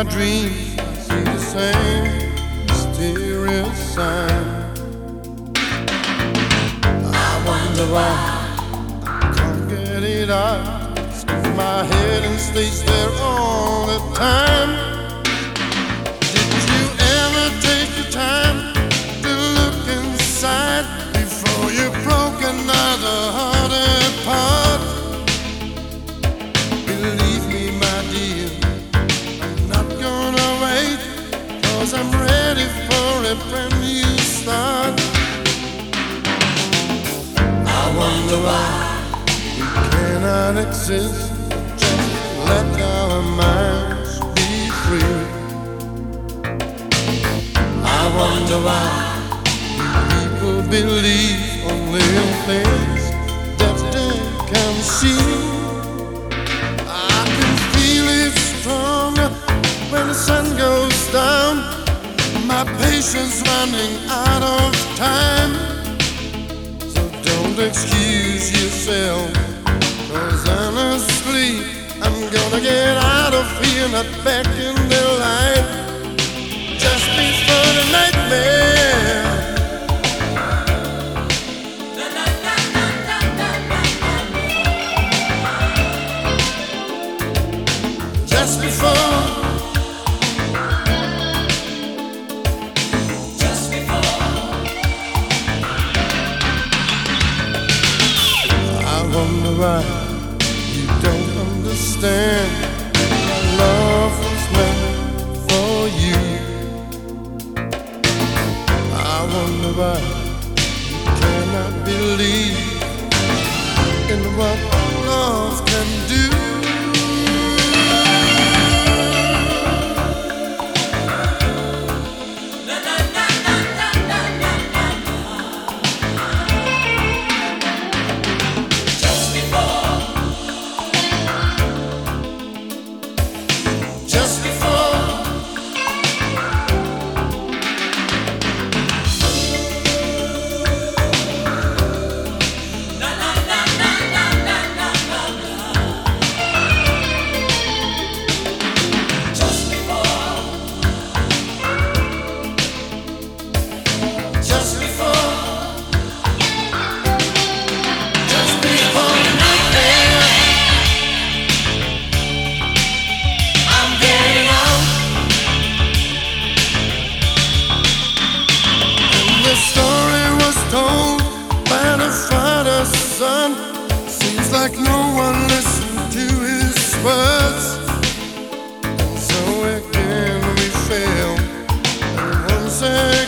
my dreams, I see the same mysterious sign. I wonder why I can't get it out. Spins my head and stays there all the time. Did you ever take the time to look inside before you broke another heart apart? Believe me, my dear, I'm not gonna wait, 'cause I'm ready for a brand new start. I wonder why we cannot exist. Just let our minds be free. I wonder why people believe only in things that they can see. I can feel it stronger when the sun goes down. My patience running out of time. So don't excuse yourself, 'cause honestly I'm gonna get out of here, not back in the light. Just before the nightmare, just before, just before. I wonder why you don't understand. My love was meant for you. I wonder why you cannot believe in what love can do. Son, seems like no one listened to his words, and so again we fail, and once again